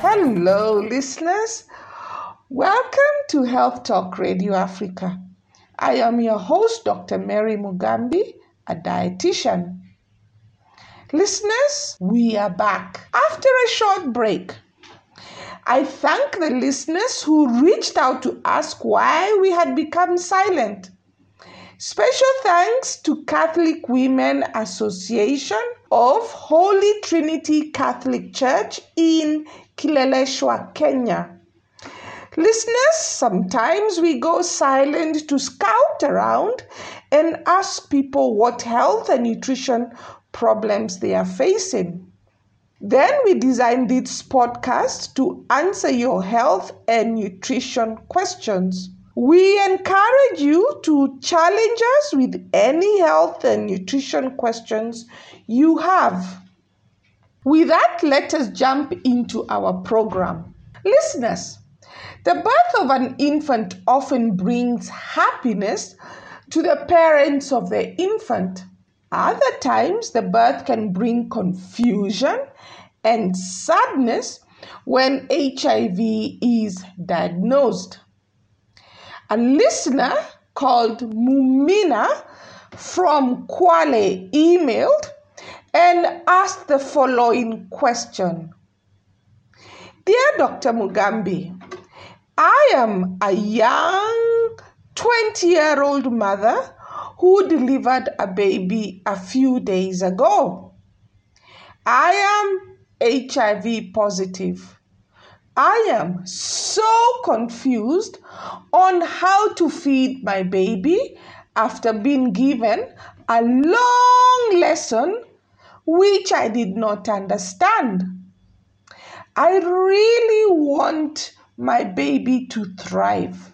Hello, listeners. Welcome to Health Talk Radio Africa. I am your host, Dr. Mary Mugambi, a dietitian. Listeners, we are back after a short break. I thank the listeners who reached out to ask why we had become silent. Special thanks to Catholic Women Association of Holy Trinity Catholic Church in Kileleshwa, Kenya. Listeners, sometimes we go silent to scout around and ask people what health and nutrition problems they are facing. Then we designed this podcast to answer your health and nutrition questions. We encourage you to challenge us with any health and nutrition questions you have. With that, let us jump into our program. Listeners, the birth of an infant often brings happiness to the parents of the infant. Other times, the birth can bring confusion and sadness when HIV is diagnosed. A listener called Mumina from Kwale emailed and asked the following question. Dear Dr. Mugambi, I am a young 20-year-old mother who delivered a baby a few days ago. I am HIV positive. I am so confused on how to feed my baby after being given a long lesson which I did not understand. I really want my baby to thrive.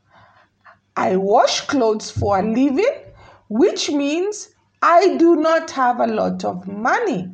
I wash clothes for a living, which means I do not have a lot of money.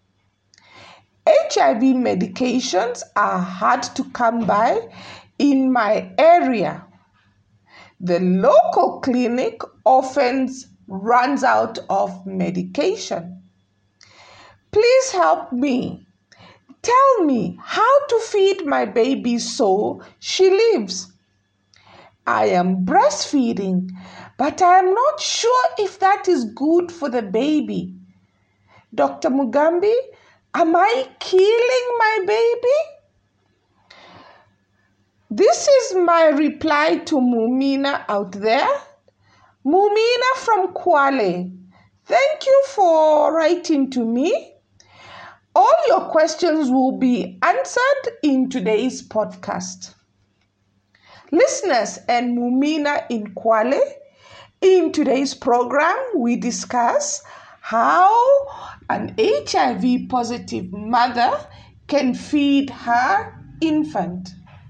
HIV medications are hard to come by in my area. The local clinic often runs out of medication. Please help me. Tell me how to feed my baby so she lives. I am breastfeeding, but I am not sure if that is good for the baby. Dr. Mugambi, am I killing my baby? This is my reply to Mumina out there. Mumina from Kwale, thank you for writing to me. All your questions will be answered in today's podcast. Listeners and Mumina in Kwale, in today's program, we discuss how an HIV positive mother can feed her infant.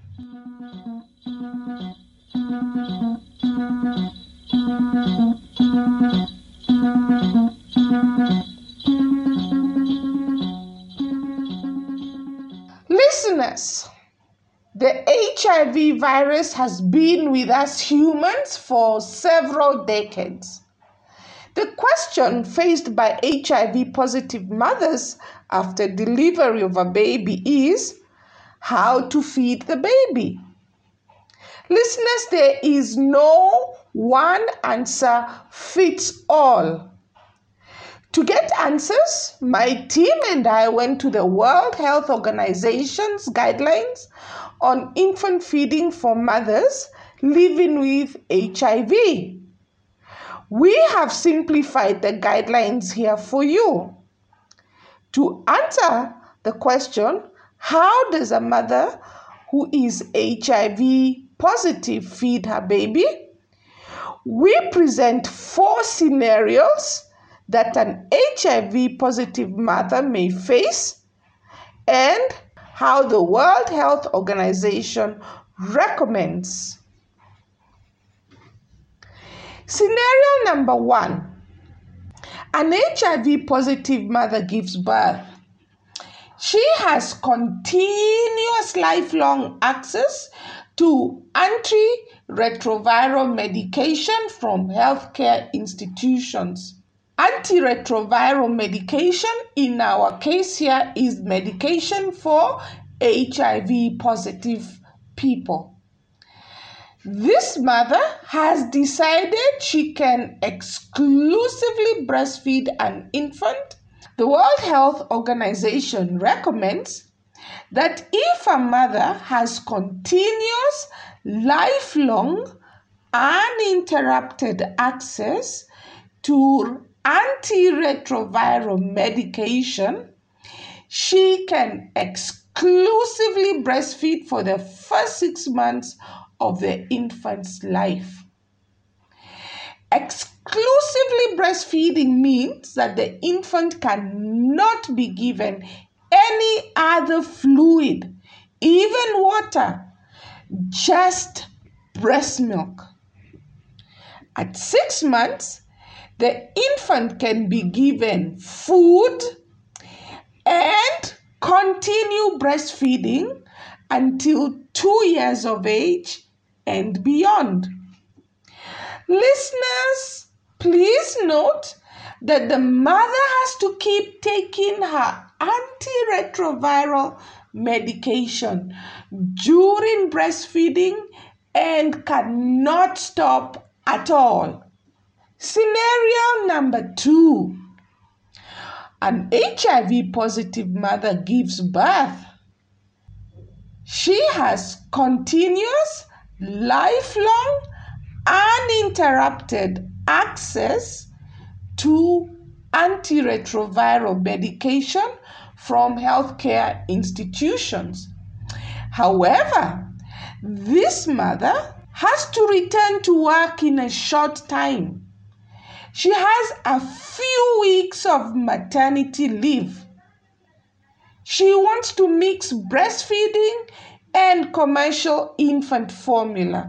Listeners, the HIV virus has been with us humans for several decades. The question faced by HIV positive mothers after delivery of a baby is how to feed the baby. Listeners, there is no one answer fits all. To get answers, my team and I went to the World Health Organization's guidelines on infant feeding for mothers living with HIV. We have simplified the guidelines here for you. To answer the question, how does a mother who is HIV positive feed her baby? We present 4 scenarios that an HIV positive mother may face and how the World Health Organization recommends. Scenario number 1. An HIV positive mother gives birth. She has continuous lifelong access to antiretroviral medication from healthcare institutions. Antiretroviral medication in our case here is medication for HIV positive people. This mother has decided she can exclusively breastfeed an infant. The World Health Organization recommends that if a mother has continuous, lifelong, uninterrupted access to antiretroviral medication, she can exclusively breastfeed for the first 6 months of the infant's life. Exclusively breastfeeding means that the infant cannot be given any other fluid, even water, just breast milk. At 6 months, the infant can be given food and continue breastfeeding until 2 years of age and beyond. Listeners, please note that the mother has to keep taking her antiretroviral medication during breastfeeding and cannot stop at all. Scenario number 2. An HIV positive mother gives birth. She has continuous, lifelong, uninterrupted access to antiretroviral medication from healthcare institutions. However, this mother has to return to work in a short time. She has a few weeks of maternity leave. She wants to mix breastfeeding and commercial infant formula.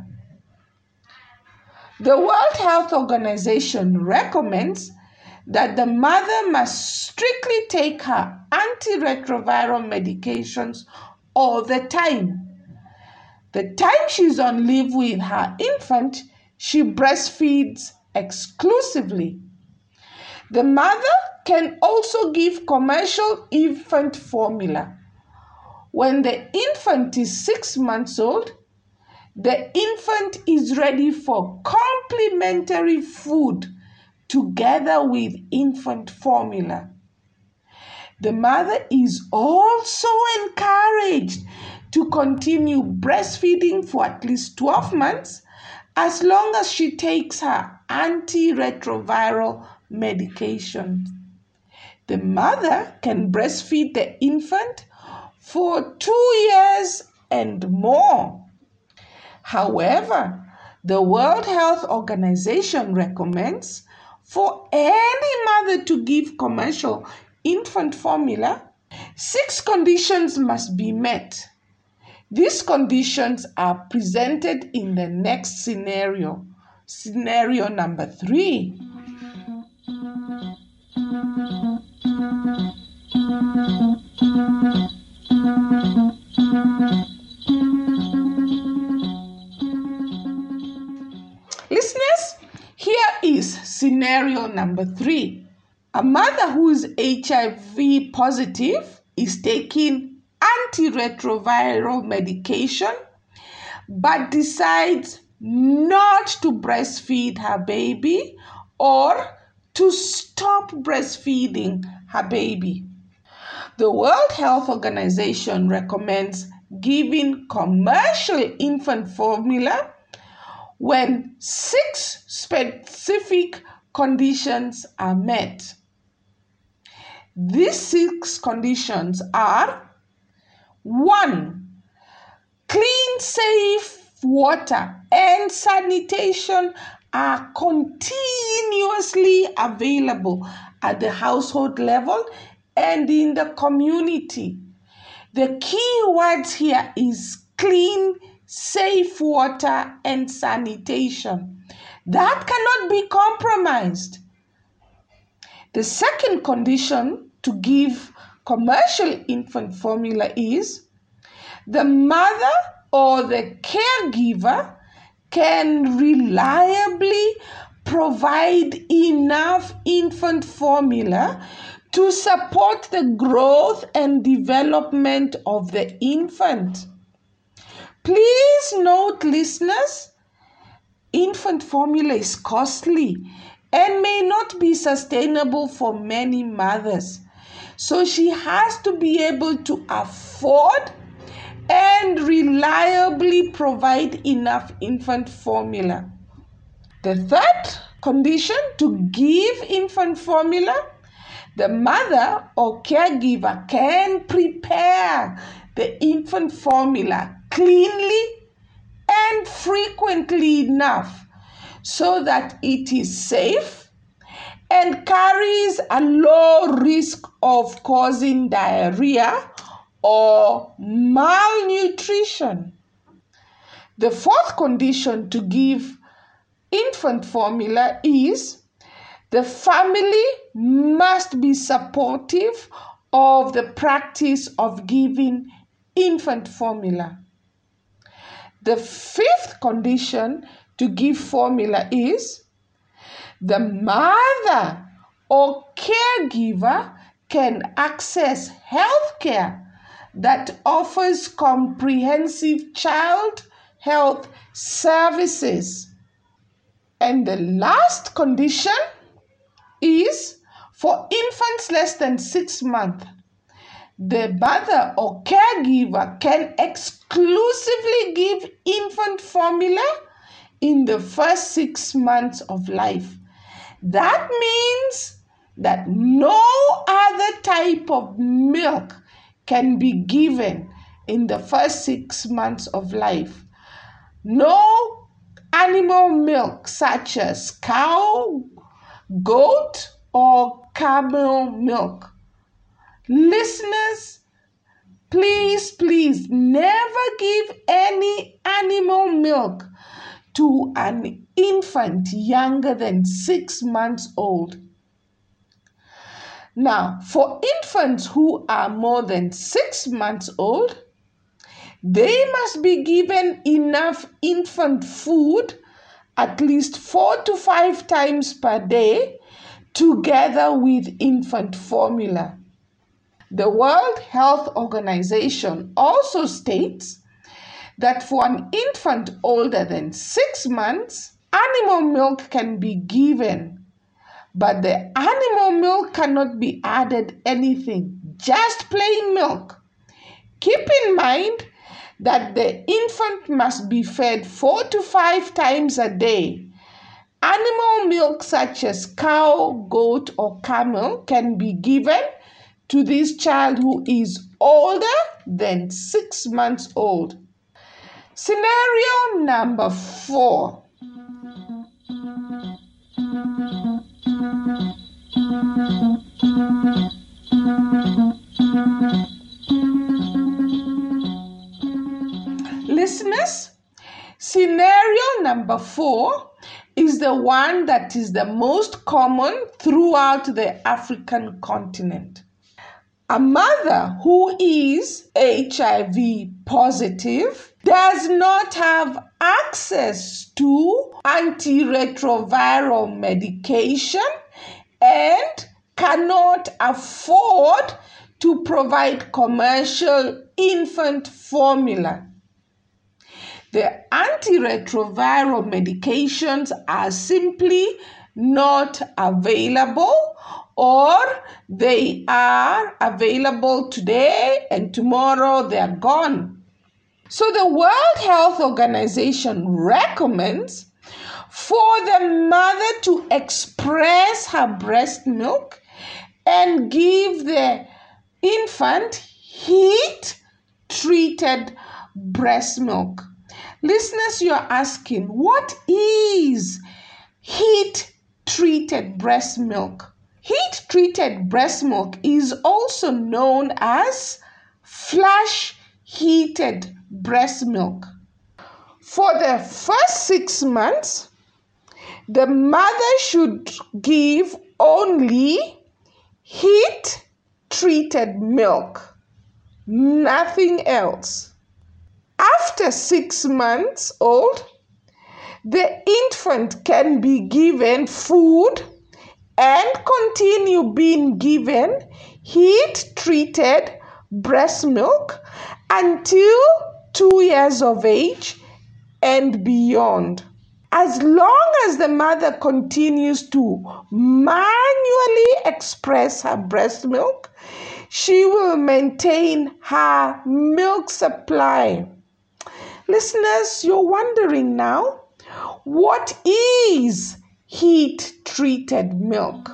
The World Health Organization recommends that the mother must strictly take her antiretroviral medications all the time. The time she's on leave with her infant, she breastfeeds exclusively. The mother can also give commercial infant formula. When the infant is 6 months old, the infant is ready for complementary food together with infant formula. The mother is also encouraged to continue breastfeeding for at least 12 months as long as she takes her antiretroviral medication. The mother can breastfeed the infant for 2 years and more. However, the World Health Organization recommends for any mother to give commercial infant formula, 6 conditions must be met. These conditions are presented in the next scenario. Scenario number 3. Listeners, here is scenario number 3. A mother who is HIV positive is taking antiretroviral medication but decides not to breastfeed her baby or to stop breastfeeding her baby. The World Health Organization recommends giving commercial infant formula when 6 specific conditions are met. These 6 conditions are: 1. Clean, safe water and sanitation are continuously available at the household level and in the community. The key words here is clean, safe water and sanitation. That cannot be compromised. The second condition to give commercial infant formula is the mother or the caregiver can reliably provide enough infant formula to support the growth and development of the infant. Please note, listeners, infant formula is costly and may not be sustainable for many mothers. So she has to be able to afford and reliably provide enough infant formula. The third condition to give infant formula, the mother or caregiver can prepare the infant formula cleanly and frequently enough so that it is safe and carries a low risk of causing diarrhea or malnutrition. The fourth condition to give infant formula is the family must be supportive of the practice of giving infant formula. The fifth condition to give formula is the mother or caregiver can access health care that offers comprehensive child health services. And the last condition is for infants less than 6 months. The mother or caregiver can exclusively give infant formula in the first 6 months of life. That means that no other type of milk can be given in the first 6 months of life. No animal milk such as cow, goat, or camel milk. Listeners, please never give any animal milk to an infant younger than 6 months old. Now, for infants who are more than 6 months old, they must be given enough infant food at least 4 to 5 times per day together with infant formula. The World Health Organization also states that for an infant older than 6 months, animal milk can be given, but the animal milk cannot be added anything, just plain milk. Keep in mind that the infant must be fed 4 to 5 times a day. Animal milk such as cow, goat, or camel can be given to this child who is older than 6 months old. Scenario number 4. Listeners, scenario number 4 is the one that is the most common throughout the African continent. A mother who is HIV positive does not have access to antiretroviral medication and cannot afford to provide commercial infant formula. The antiretroviral medications are simply not available, or they are available today and tomorrow they are gone. So the World Health Organization recommends for the mother to express her breast milk and give the infant heat-treated breast milk. Listeners, you are asking, what is heat-treated breast milk? Heat-treated breast milk is also known as flash-heated breast milk. For the first 6 months, the mother should give only heat-treated milk, nothing else. After 6 months old, the infant can be given food and continue being given heat-treated breast milk until 2 years of age and beyond. As long as the mother continues to manually express her breast milk, she will maintain her milk supply. Listeners, you're wondering now, what is heat-treated milk?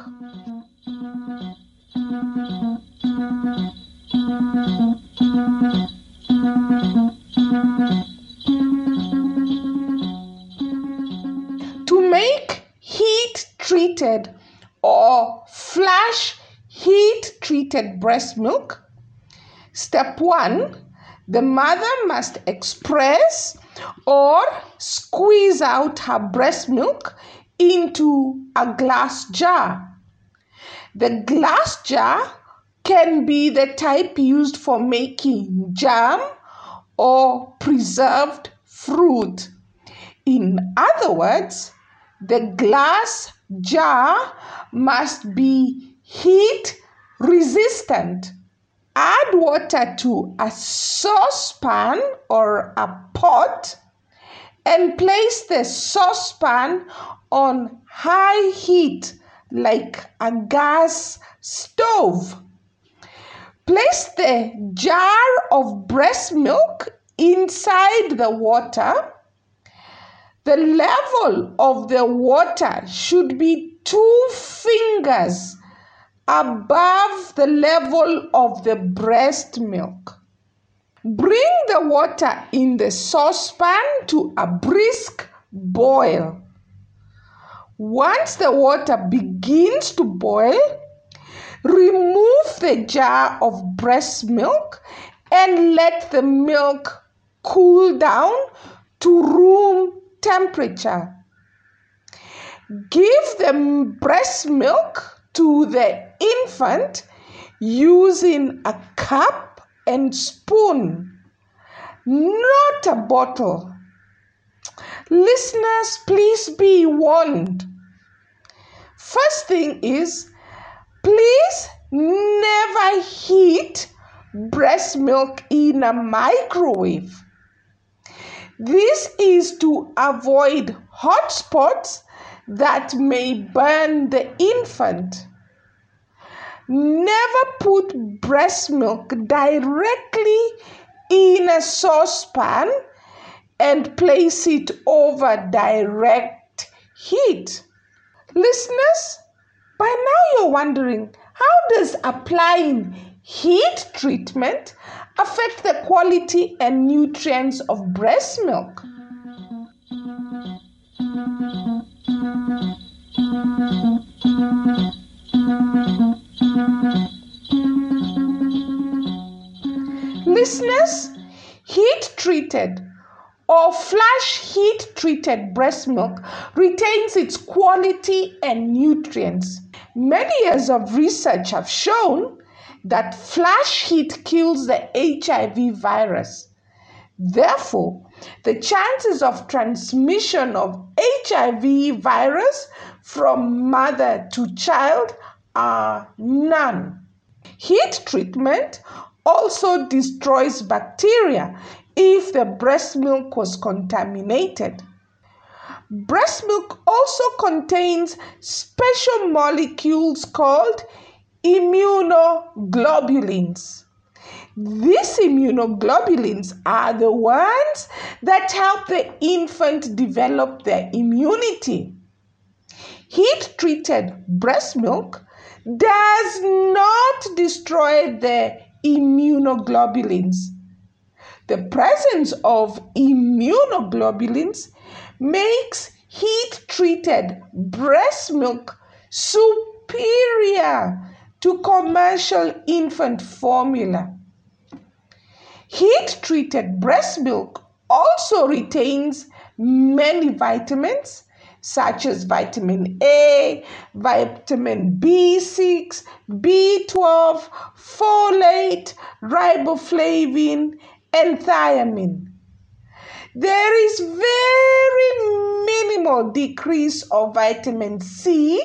To make heat-treated or flash heat-treated breast milk, step 1, the mother must express or squeeze out her breast milk into a glass jar. The glass jar can be the type used for making jam or preserved fruit. In other words, the glass jar must be heat resistant. Add water to a saucepan or a pot and place the saucepan on high heat like a gas stove. Place the jar of breast milk inside the water. The level of the water should be 2 fingers above the level of the breast milk. Bring the water in the saucepan to a brisk boil. Once the water begins to boil, remove the jar of breast milk and let the milk cool down to room temperature. Give the breast milk to the infant using a cup and spoon, not a bottle. Listeners, please be warned. First thing is, please never heat breast milk in a microwave. This is to avoid hot spots that may burn the infant. Never put breast milk directly in a saucepan and place it over direct heat. Listeners, by now you're wondering, how does applying heat treatment affect the quality and nutrients of breast milk? Listeners, heat-treated or flash heat-treated breast milk retains its quality and nutrients. Many years of research have shown that flash heat kills the HIV virus. Therefore, the chances of transmission of HIV virus from mother to child are none. Heat treatment also destroys bacteria if the breast milk was contaminated. Breast milk also contains special molecules called immunoglobulins. These immunoglobulins are the ones that help the infant develop their immunity. Heat-treated breast milk does not destroy the immunoglobulins. The presence of immunoglobulins makes heat-treated breast milk superior to commercial infant formula. Heat-treated breast milk also retains many vitamins such as vitamin A, vitamin B6, B12, folate, riboflavin, and thiamine. There is very minimal decrease of vitamin C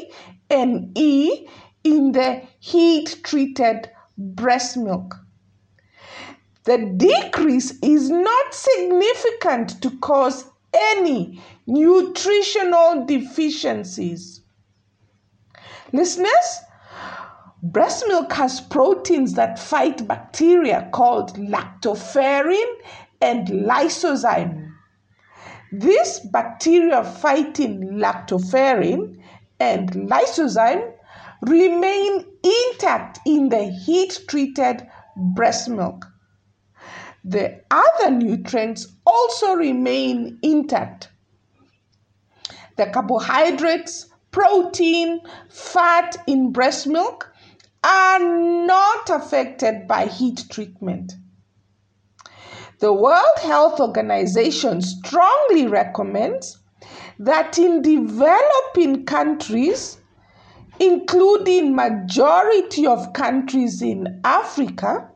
NE in the heat-treated breast milk. The decrease is not significant to cause any nutritional deficiencies. Listeners, breast milk has proteins that fight bacteria called lactoferrin and lysozyme. This bacteria-fighting lactoferrin and lysozyme remain intact in the heat-treated breast milk. The other nutrients also remain intact. The carbohydrates, protein, fat in breast milk are not affected by heat treatment. The World Health Organization strongly recommends that in developing countries, including majority of countries in Africa,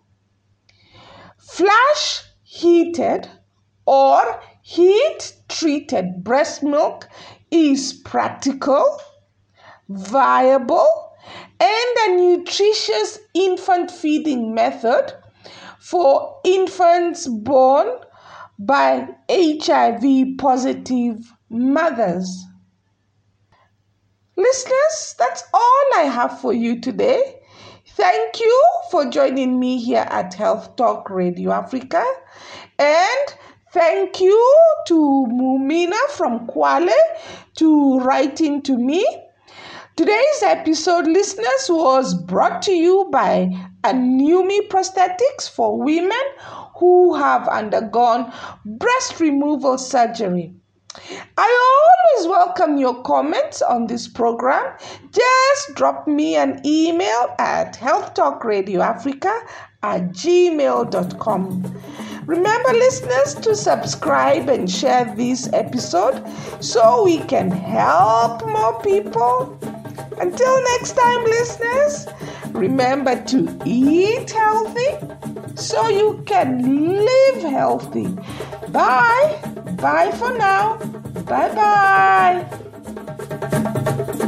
flash heated or heat-treated breast milk is practical, viable, and a nutritious infant feeding method for infants born by HIV-positive mothers. Listeners, that's all I have for you today. Thank you for joining me here at Health Talk Radio Africa. And thank you to Mumina from Kwale to writing to me. Today's episode, listeners, was brought to you by Anumi Prosthetics for women who have undergone breast removal surgery. I always welcome your comments on this program. Just drop me an email at healthtalkradioafrica@gmail.com. Remember, listeners, to subscribe and share this episode so we can help more people. Until next time, listeners, remember to eat healthy so you can live healthy. Bye. Bye for now. Bye-bye.